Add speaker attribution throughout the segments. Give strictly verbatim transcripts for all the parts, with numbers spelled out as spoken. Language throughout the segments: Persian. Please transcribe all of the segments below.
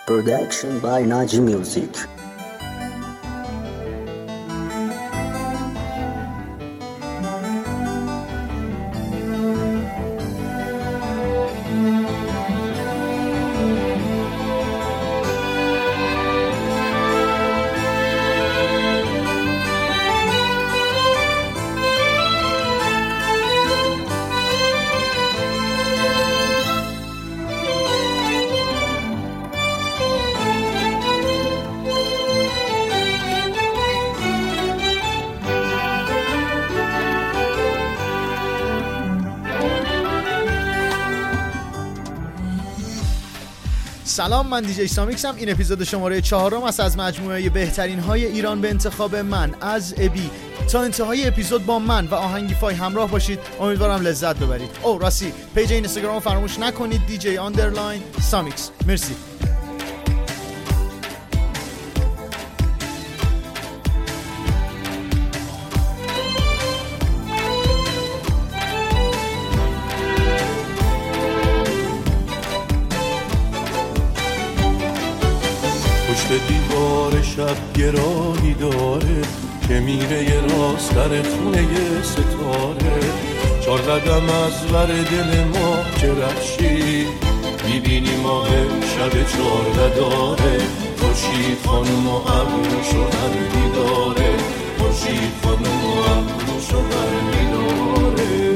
Speaker 1: Production by Naji Music.
Speaker 2: سلام، من دیجی سامیکس هم. این اپیزود شماره چهارم است از مجموعه بهترین های ایران به انتخاب من از ابی. تا انتهای اپیزود با من و آهنگی فای همراه باشید. امیدوارم لذت ببرید. او راستی پیج اینستاگرام رو فراموش نکنید، دیجی آندرلاین سامیکس. مرسی.
Speaker 3: دیوار شب گرانی داره که میره یه راست در خونه یه ستاره. چار قدم از ور دل ما که رخشی میبینی ماه شب چار داره. خورشید خانم و ابروشو هر میداره، خورشید خانم و ابروشو هر میداره.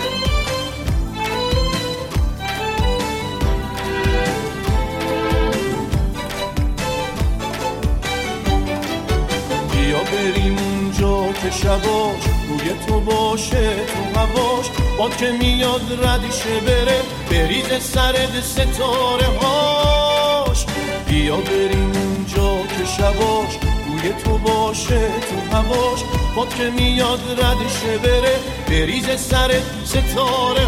Speaker 3: بریم اونجا که شباش روی تو باشه، تو هواش باد که میاد ردیشه بره بریز سرد ستاره هاش. بیا بریم اونجا که شباش روی تو باشه، تو هواش باد که میاد ردیشه بره بریز سرد ستاره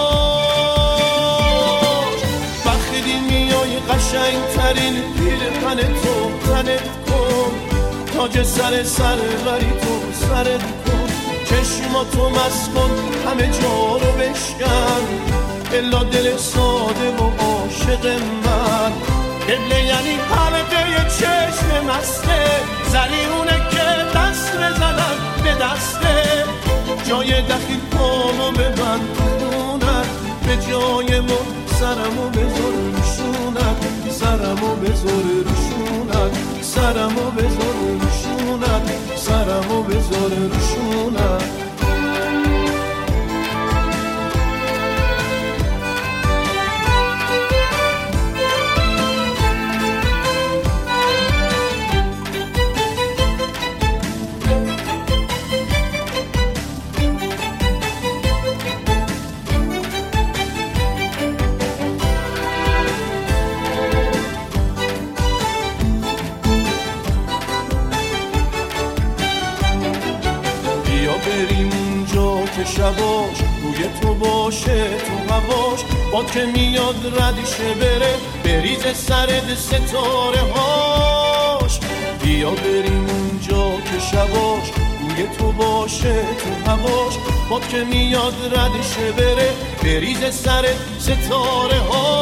Speaker 3: هاش. بخیدی میای قشنگ ترین پیرهن تو تنت کن، تاج سر سر بری تو سرت کن، چشماتو مست کن همه جا رو بشکن، الا دل ساده و عاشق من. قبله یعنی حلقه چشم مسته، زریونه که دست بزنم به دسته. جای دخیل پامو ببند خونت، به جای من سرمو بذار روشونت، سرمو بذار روشونت، سرمو بذار روشونت، سرمو بذار روشونت. شباش روی تو باشه، تو هواش باد که میاد ردیشه بره بریز سرد ستاره هاش. بیا بریم اونجا که شباش روی تو باشه، تو هواش باد که میاد ردیشه بره بریز سرد ستاره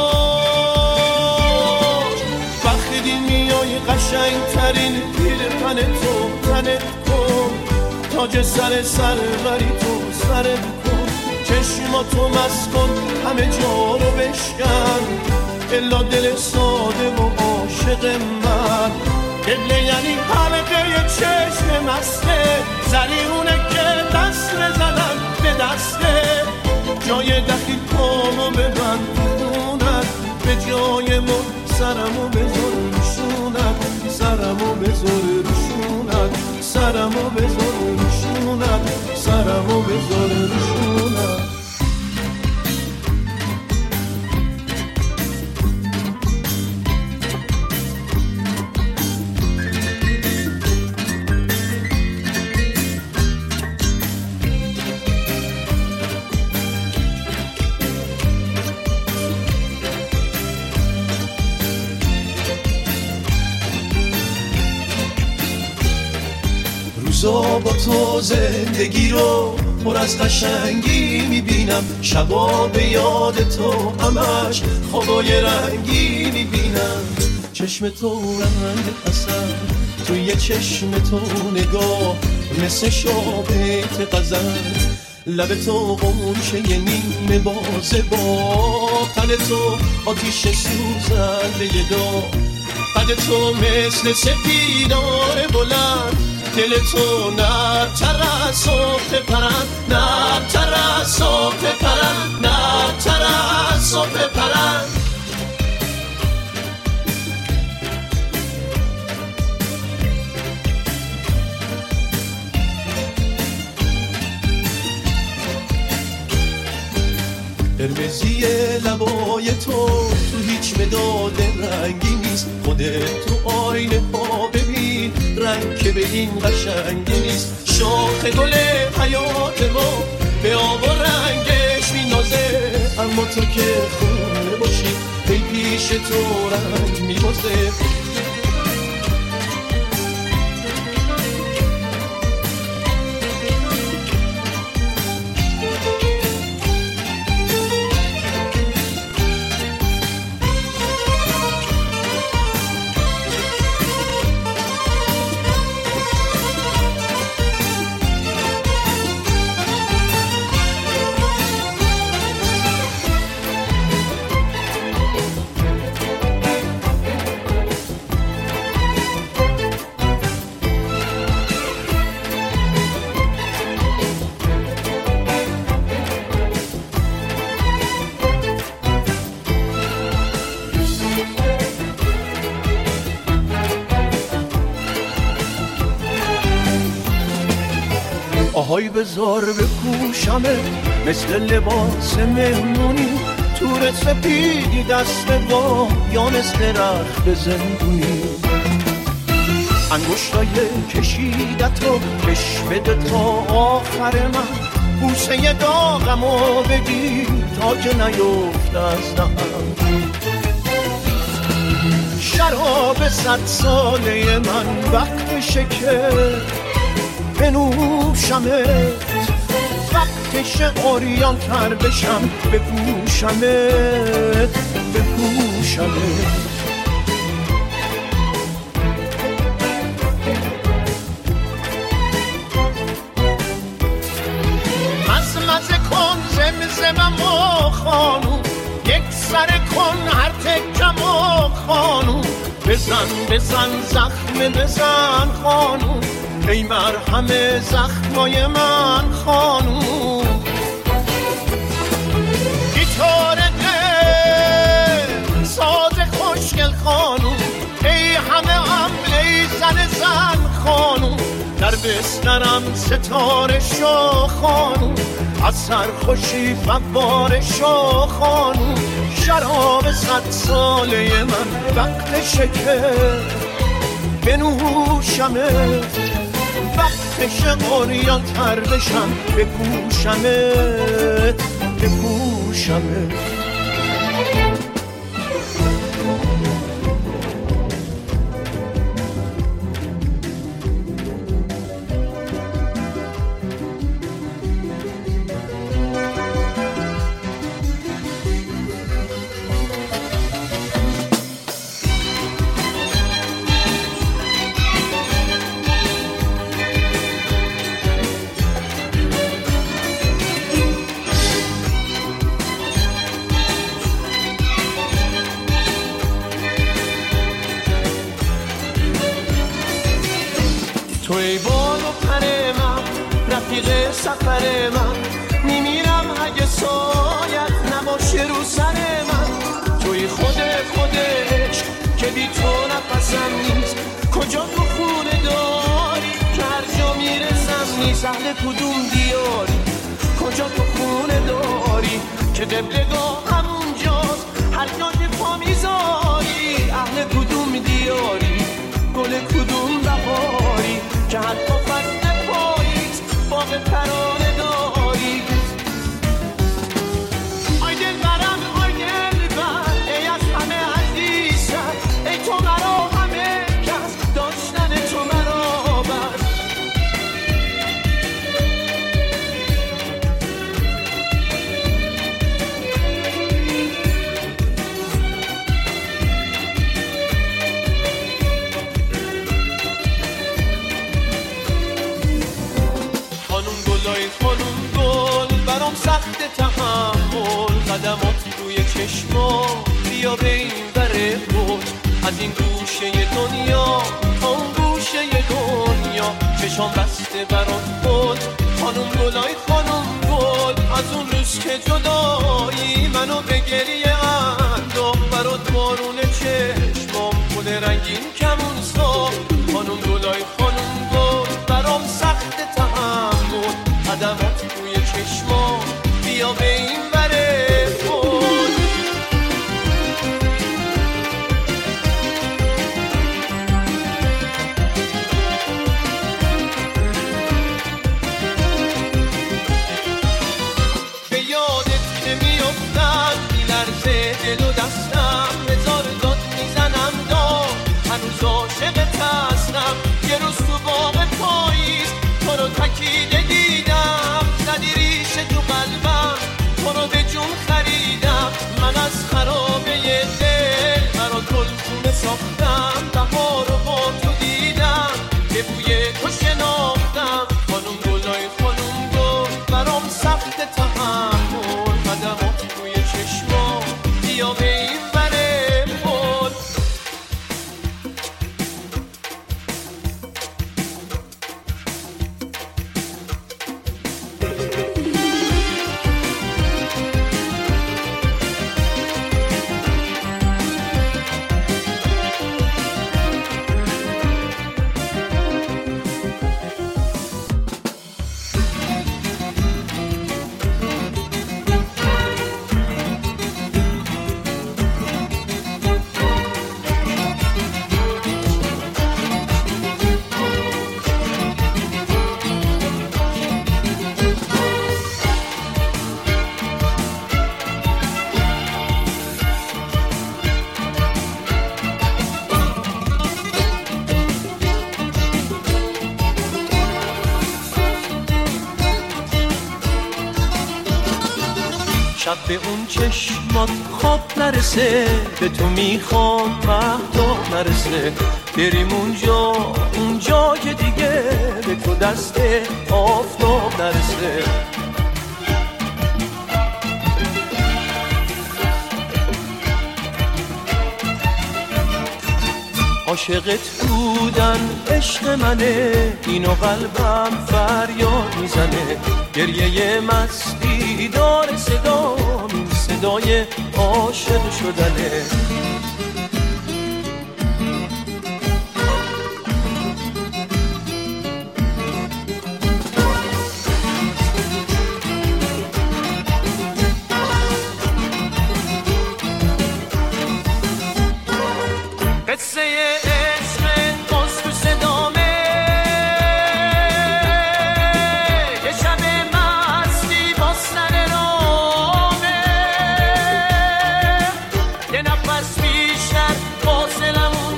Speaker 3: هاش. بخیدی میای قشنگ ترین پیرهن تو تنت کن، تاج سر سر بری تو سرت کن، چشماتو مست کن همه جا رو بشکن، الا دل ساده و عاشق من. قبله یعنی حلقه چشم مسته، زریونه که دست بزنم به دسته. جای دخیل پامو ببند خونت، به جای من سرمو بذار روشونت، سرمو بذار روشونت، سرمو بذار روشونت، سرمو بذار روشونت. روزا با تو زندگی رو پر از قشنگی میبینم، شبا به یاد تو همش خوابای رنگی میبینم. چشم تو رنگ حسن، توی چشم تو نگاه مثل شابت غزل، لب تو غنچه نیمه بازه با تن تو آتیش سوزنده داغ، قد تو مثل سپیدار بلند، دل تو نرم‌تر از صبح پرند، نرم‌تر از صبح پرند، نرم‌تر از صبح پرند. قرمزی لبای تو تو هیچ مداد رنگی نیست، خودت تو آینه ها ببین رنگ که به این قشنگی نیست. شاخ گل حیات ما به آب و رنگش مینازه، اما تو که خونه باشی ای پیش تو رنگ میبازه. آهای بذار بپوشمه مثل لباس مهمونی، تور سپیدی دست با یا مثل رخت زندونی. انگشتای کشیدت رو کش بده تا آخر من، بوسه داغمو بگیر تا که نیفت از دهنم. شراب صد ساله من وقتشه که بنوشمت، وقتش عریان تر بشم بپوشمت بپوشمت. مزمزه کن زمزمم و خانوم، یک سر کن هر تکم و خانوم، بزن بزن زخم بزن خانوم، ای مرهم زخمای من خانوم. گیتار دل ساز خوشگل خانوم، ای همه هم ای زن زن خانوم، در بسترم ستاره شو خانوم، از سرخوشی فواره شو خانوم. شراب صد ساله من وقتشه که بنوشمت، وقتش عریان تر بشم بپوشمت بپوشمت. توی بال و پر من رفیق سفر من، میمیرم اگه سایت نباشه رو سر من. توی خود خودش که بی تو نفسم نیست، کجا تو خونه داری که هر جا میرسم نیست. اهل کدوم دیاری کجا تو خونه داری که قبلگاه همونجاست هر جا که پا میذاری. اهل کدوم دیاری گل کدوم بهاری که حتی فصل پاییز باغ ترانه داری. آی دل برم آی دل بر ای از همه عزیزم، ای تو مرا همه کس داشتن تو مرا بر. بره بود از این گوشه دنیا تا اون گوشه دنیا. چشام بسته برات بود خانم گلای خانم گل، از اون روز که جدایی منو به گریه انداخت. برات بارون چشمام گل رنگین کمون ساخت. خانم گلای خانم گل برام سخت تحمل، قدمات توی چشمام بیا به این بره بود. به یادت که میافتم میلرزه دل و دستم، هزار داد میزنم داد هنوز عاشقت هستم. یه روز تو باغ پاییز تو رو تکیده دیدم، زدی ریشه تو قلبم تو رو به جون خریدم. من از خرابه دل برات گلخونه ساختم، بهار رو با تو دیدم که بوی تو شناختم. خانم گلای خانم گل برام سخت تحمل، قدمات توی چشمام بیا به این بره بود. شب به اون چشمات خواب نرسه، به تو میخوام مهتاب نرسه. بریم اونجا اونجا که دیگه به تو دست آفتاب نرسه. عاشقت بودن عشق منه، اینو قلبم فریاد میزنه. گریه مستی داره صدا، این صدای عاشق شدنه. قصه عشق باز تو صدامه، یه شب مستی با سر رامه. یه نفس بیشتر فاصلمون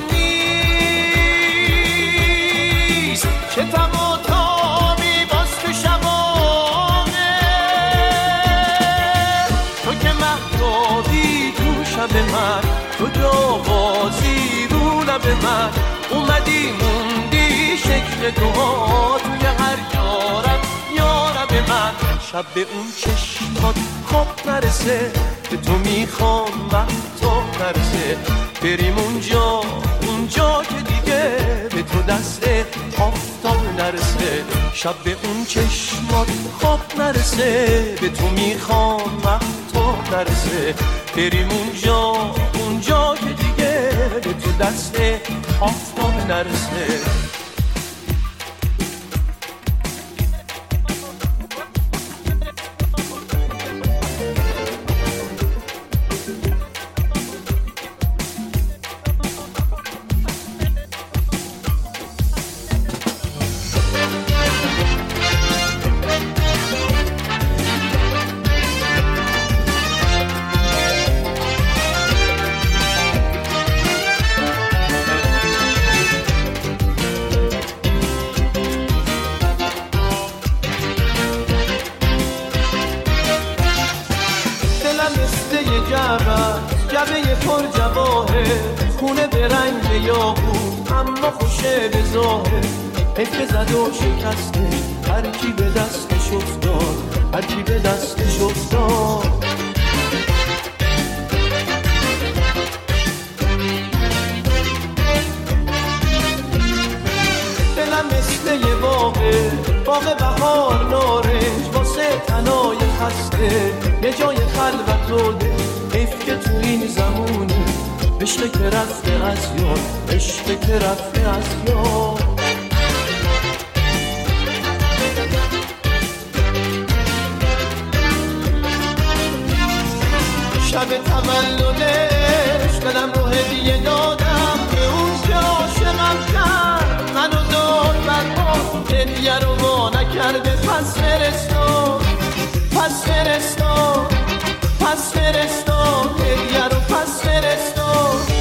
Speaker 3: نیست، چه تم و تابی باز تو شبامه. تو که مهتابی تو شب من، تو جاوازی به من اومدی موندی شکل تو ها توی هر یارم یارم به من. شب به اون چشمات خواب نرسه، به تو میخوام مهتاب نرسه. بریم اونجا اونجا که دیگه به تو دست آفتاب نرسه. شب به اون چشمات خواب نرسه، به تو میخوام مهتاب نرسه. بریم اونجا اونجا که دیگه به تو دست آفتاب نرسه. جبه پر جواهر خونه به رنگ یاقوت، اما خوشه به ظاهر. حیف زد و شکسته هر کی به دستش افتاد، هر کی به دستش افتاد. خسته یه جای خلوت و ده، حیف که تو این زمونه عشق که رفته از یاد، عشق که رفته از یاد. شب تولدش دلم رو هدیه دادم به اون که عاشقم کرد منو داد برباد، هدیه رو وا نکرده پس فرستاد، پس فرستاد، پس فرستاد، هدیه رو پس فرستاد.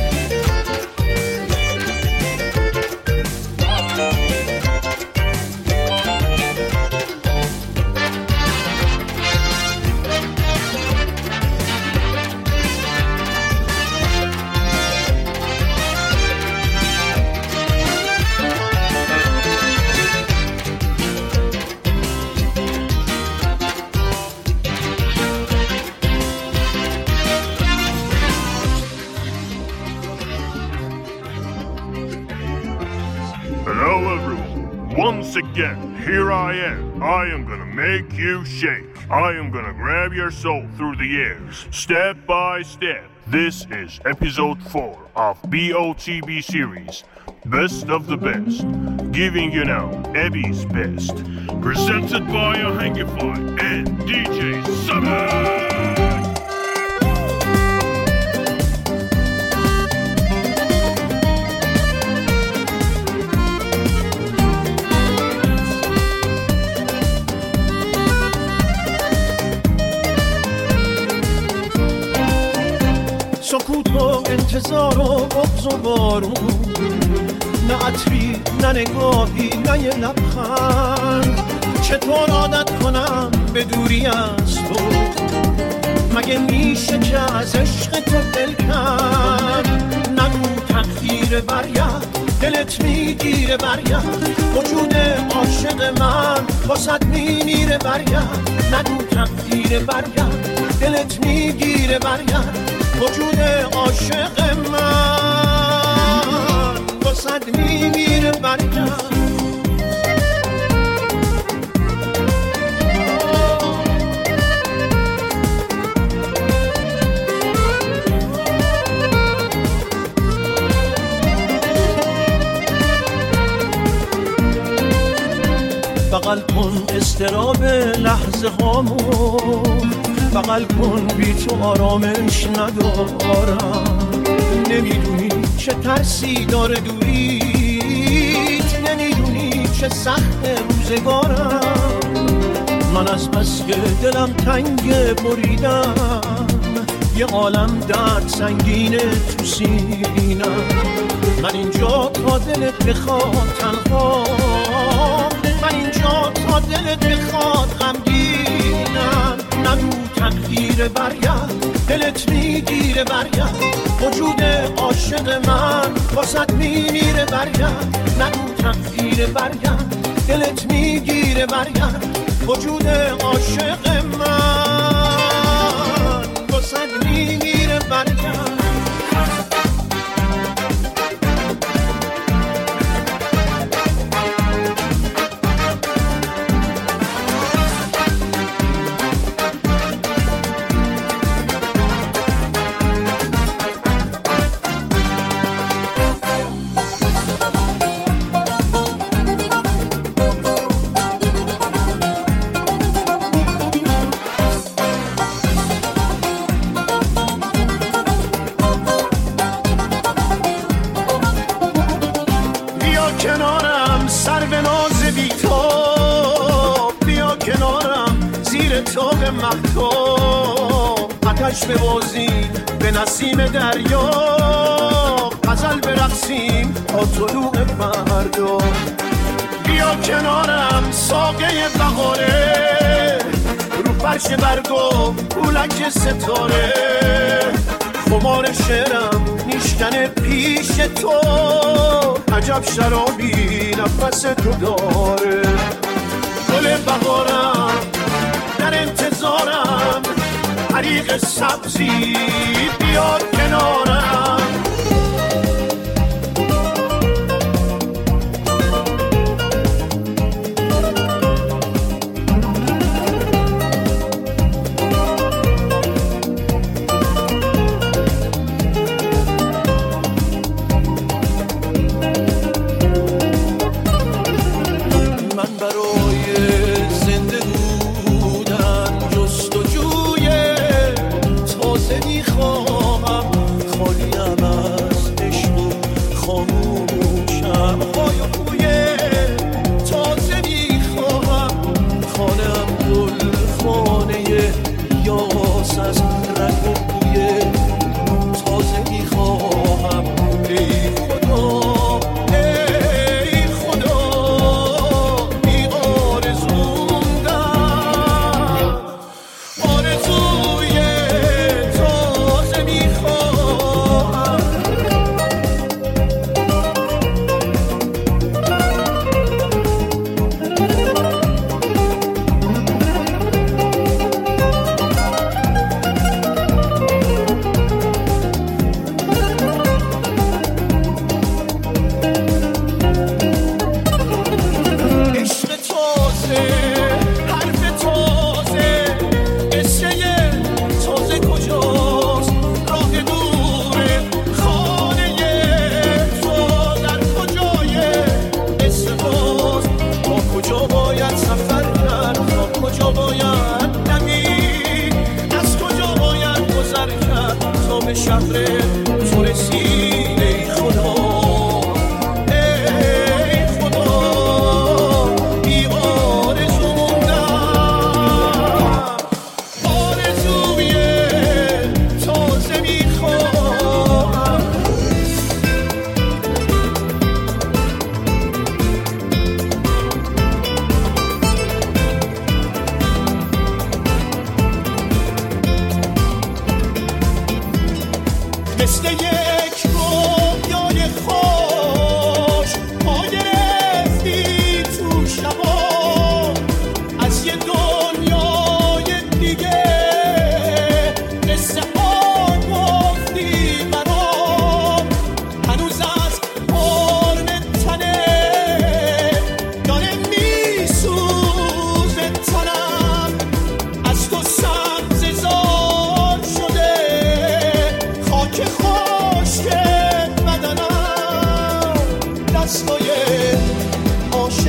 Speaker 4: Once again, here I am. I am gonna make you shake. I am gonna grab your soul through the years, step by step. This is episode four of B O T B series, Best of the Best, giving you now Abby's Best, presented by Ahangify and D J Summer.
Speaker 3: سکوت و انتظار و بغض و بارون، نه عطری نه نگاهی نه یه لبخند. چطور عادت کنم به دوری از تو، مگه میشه که از عشق تو دل کند. نگو تقدیر برگرد دلت میگیره برگرد، وجود عاشق من واسد میمیره برگرد. نگو تقدیر برگرد دلت میگیره برگرد، وجود عاشق من واسد میمیره برگرد. بغل کن استراب لحظه هامو، بغل کن بی تو آرامش ندارم. نمیدونی چه ترسی داره دوریت، نمیدونی چه سخت روزگارم. من از بس که دلم تنگ بریدم، یه عالم درد سنگینه تو سینم. من اینجا تا دلت بخواد تنها، من اینجا تا دلت بخواد غمگینم. نگو تقدیر برگرد دلت میگیره برگرد، وجود عاشق من واسد میمیره برگرد. نگو تقدیر برگرد دلت میگیره برگرد، وجود عاشق من واسد میمیره برگرد. آتش ببازیم به نسیم دریا، غزل برقصیم تا طلوع فردا. بیا کنارم ساقه بهاره، رو فرش برگو پولک ستاره. خمار شعرم میشکنه پیش تو، عجب شرابی نفس تو داره. گل بهارم در انتظارم، حریق سبزی بیاد کنارم.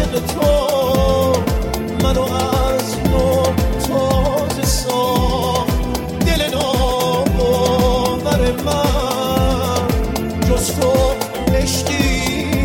Speaker 3: عشق تو منو از نو تازه ساخت. دل ناباور من جز تو عشقی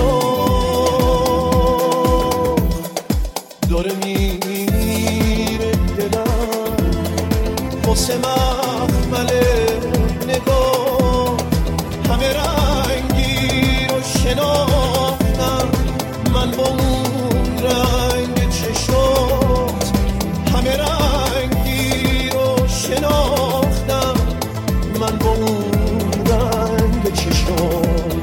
Speaker 3: نشناخت. داره میره دلم واسه مخمل نگاه، همه رنگی رو شناختم من با اون رنگ چشات. همه رنگی رو شناختم من با اون رنگ چشات.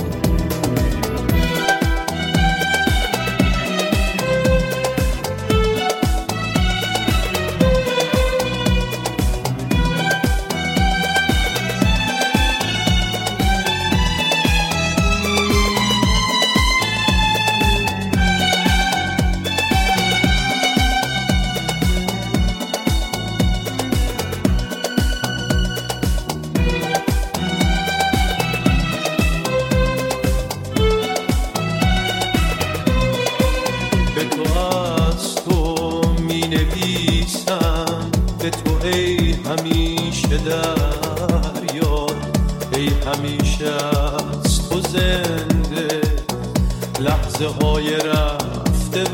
Speaker 3: دریا ای همیشه از تو زنده، لحظه های رفته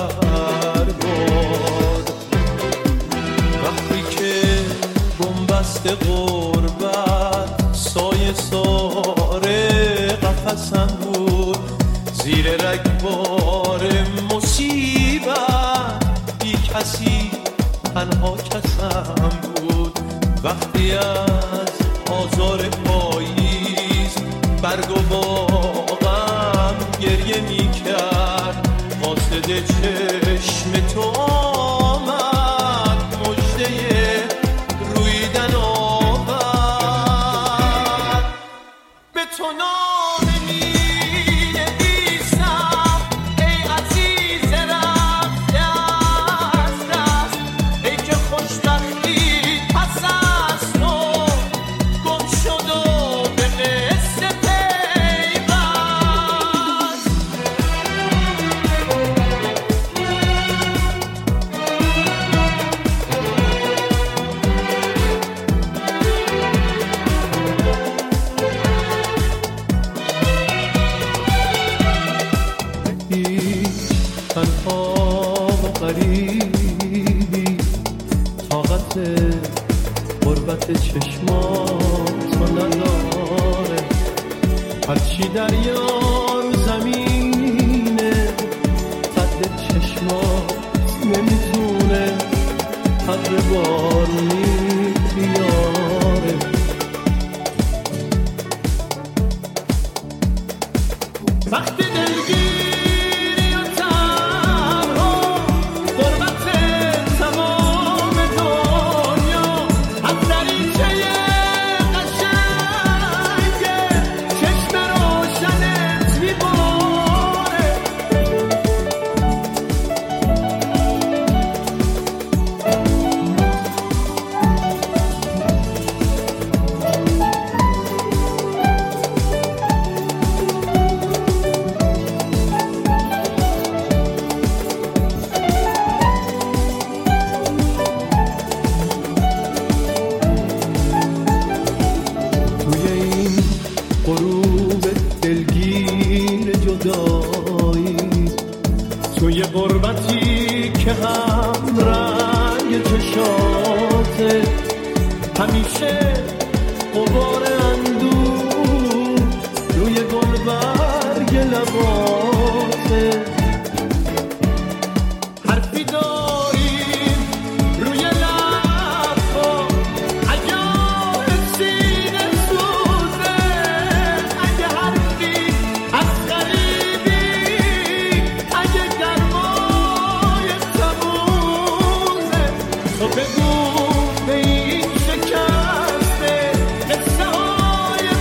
Speaker 3: برباد. وقتی که بنبست غربت سایه ساره قفسم بود، زیر رگبار مصیبت بی کسی تنها کسم بود. وقتی از آزار پاییز برگ و باغم گریه می کرد، قاصد چشم تو آمد مژده رویدن آورد. به تو نامه می نویسم ای عزیز رفته از دست، ای که خوشبختی چشمات رو نداره، هرچی دریا رو زمینه قد چشمات نمیتونه حق بارونی بیاره. وقتی دلگیری و تنها غربت تمام دنیا از دریچه قشنگه چشم روشنت میباره. توی غربتی که هم رنگ چشاته، همیشه غبار اندوه روی گلبرگ لباته. حرفی داریم روی لبا اگه سینه سوزه، اگه حرفی از غریبی، اگه گرمای تمومه، تو بگو به این شکسته قصه های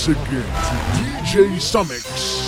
Speaker 4: once again to D J Summix.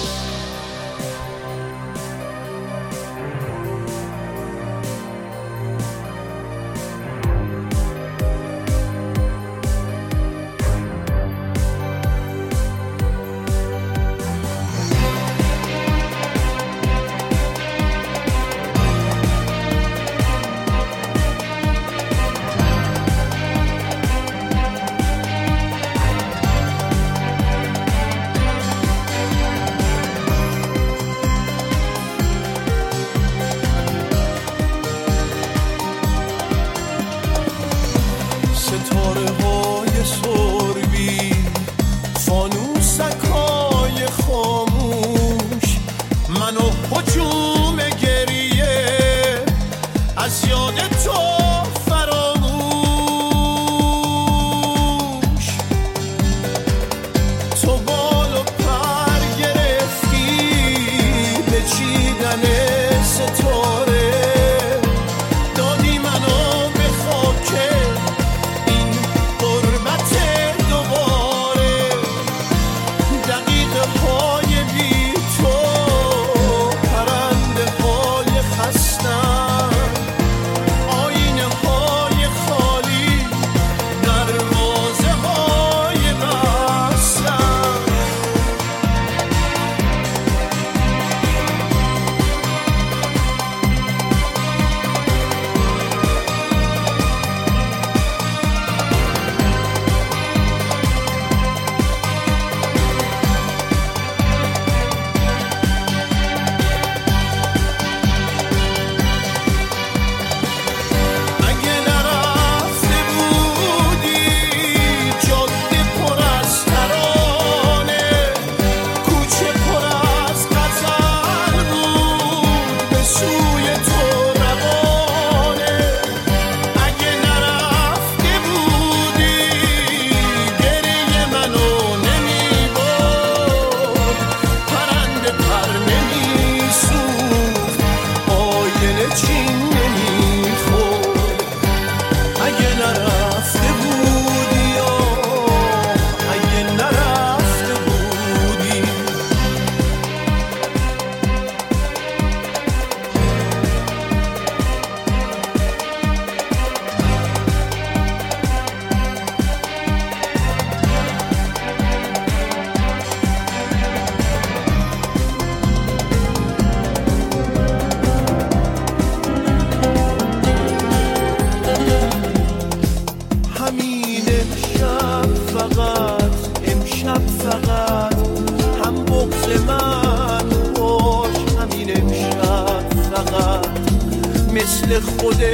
Speaker 3: مثل خود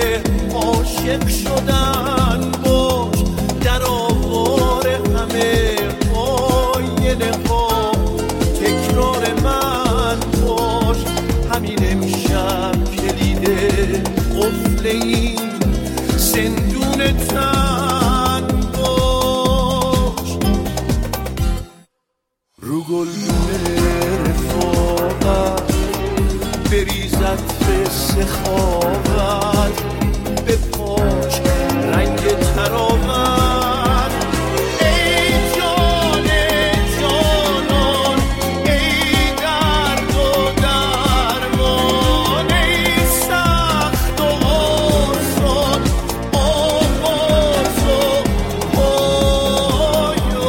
Speaker 3: عاشق شدن باش، در آوار همه آینه ها تکرار من باش. همین امشب کلید قفل این زندون تن باش. رو گلدون رفاقت بریزد به سخاوت، به پاش رنگ تراوت. ای جان جانان، ای درد و درمان، ای سخت و آسان، آغاز و پایان.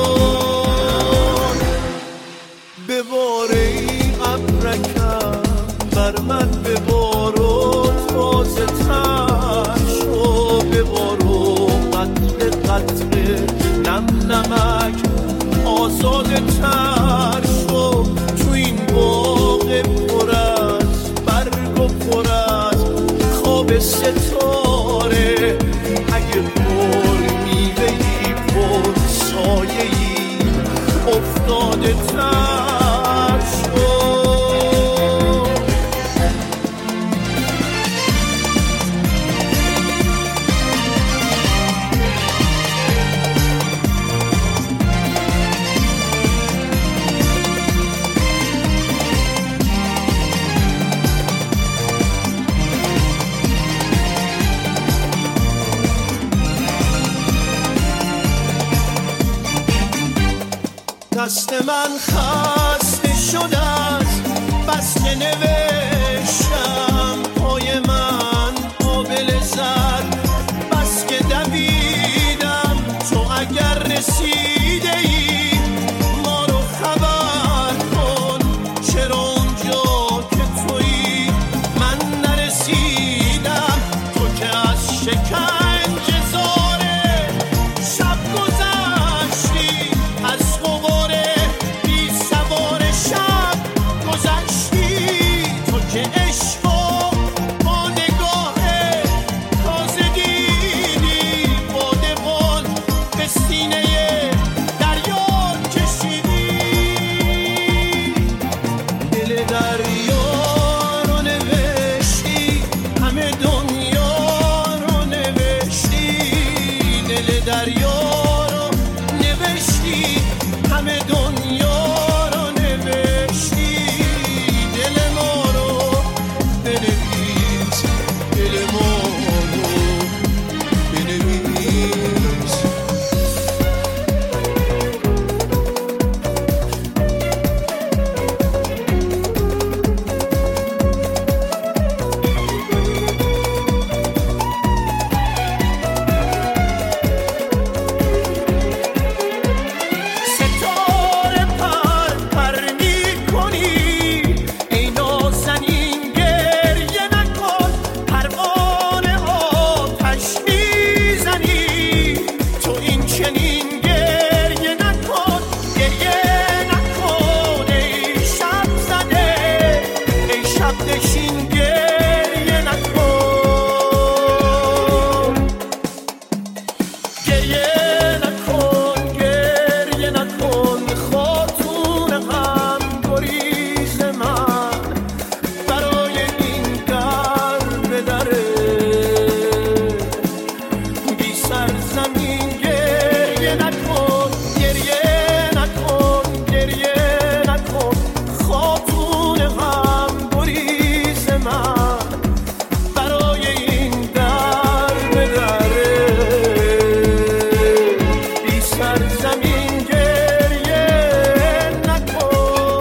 Speaker 3: ببار ای ابرکم بر من، ببار و تازه تر شو، ببار و قطره قطره نم نمک آزاده تر شو. تو این باغ پر از برگ و پر از خواب ستاره، اگه پر میوهی پر سایه‌ای افتاده تر شو. دست من خسته شده است، بس که نوشتم پای من قابل زد، بس که دویدم تو اگر رسیده ای ما رو خبر کن، چرا اونجا که تویی من نرسیدم، تو که از شکنجه زاره شب گذشتی، از غباره بی سوار شب گذشتی، تو که عشق و با نگاه تازه دیدی، بادبان به سینه دریا کشیدی، دل دریا رو نوشتی، همه دنیا رو نوشتی، دل دریا رو نوشتی، همه دنیا رو نوشتی، دل ما رو بنویس، دل ما رو بنویس. ستاره پر پر می‌کنی، ای نازنین گریه نکن، پروانه آتش میزنی، تو این چنین گریه نکن، گریه نکن ای شب زده، ای شب نشین گریه نکن، گریه نکن، گریه نکن، خاتون غم گریز من برای این در به دره، بی سرزمین گریه نکن، گریه نکن، گریه نکن، خاتون غم گریز من برای این در به دره، بی سرزمین گریه نکن.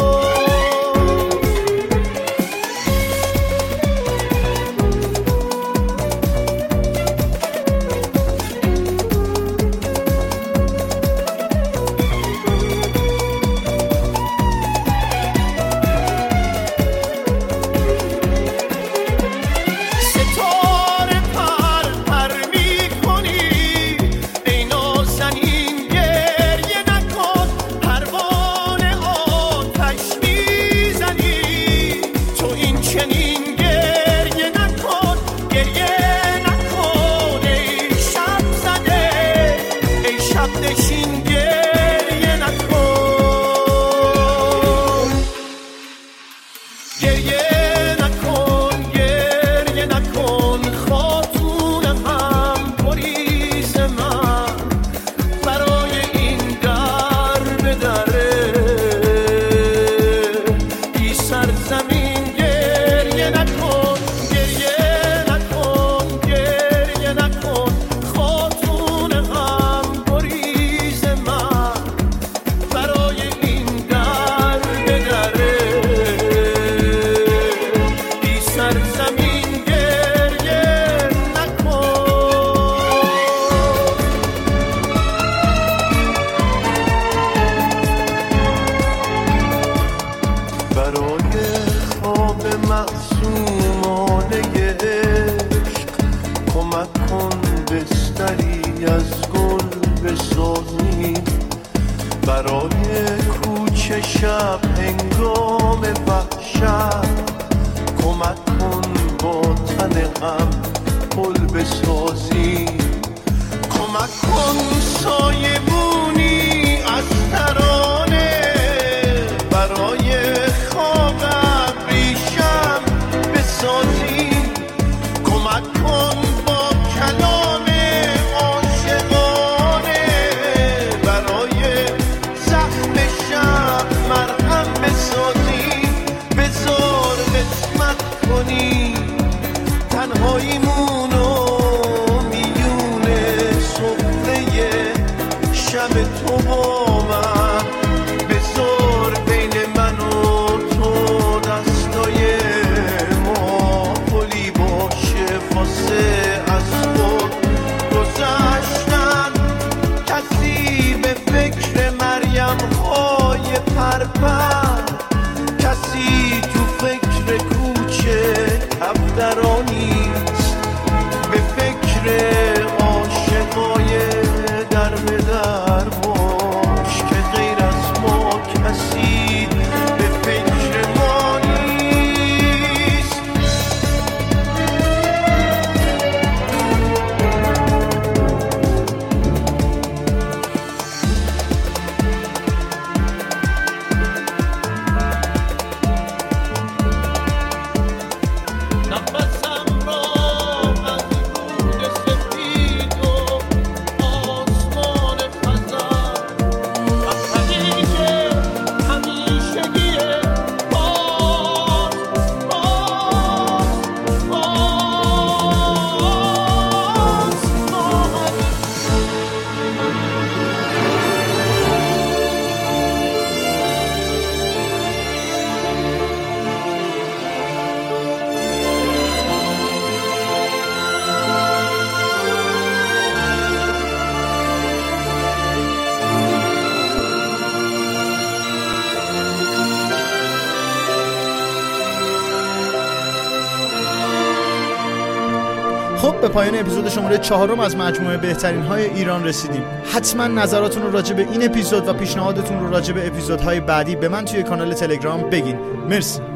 Speaker 3: ستاره پر پر می‌کنی، ای نازنین گریه نکن، پروانه آتش میزنی، تو این چنین گریه نکن، گریه نکن ای شب زده، ای شب نشین گریه نکن، گریه نکن، گریه نکن، خاتون غم گریز من برای این در به دره، بی سرزمین گریه نکن، گریه نکن، گریه نکن، خاتون غم گریز من برای این در به دره، بی سرزمین گریه نکن. برای خواب معصومانه عشق کمک کن بستری از گل بسازی، برای کوچه شب هنگام وحشت کمک کن با تن هم پل بسازی، کمک کن سایبونی از ترانه برای خواب ابریشم بسازی، کمک کن با کلام عاشقانه برای زخم شب مرهم بسازی، بذار قسمت کنی تنهاییمونو میونه سفره شب تو با من،
Speaker 2: خب به پایان اپیزود شماره چهارم از مجموعه بهترین های ایران رسیدیم. حتما نظراتون رو راجع به این اپیزود و پیشنهادتون رو راجع به اپیزودهای بعدی به من توی کانال تلگرام بگین. مرسی.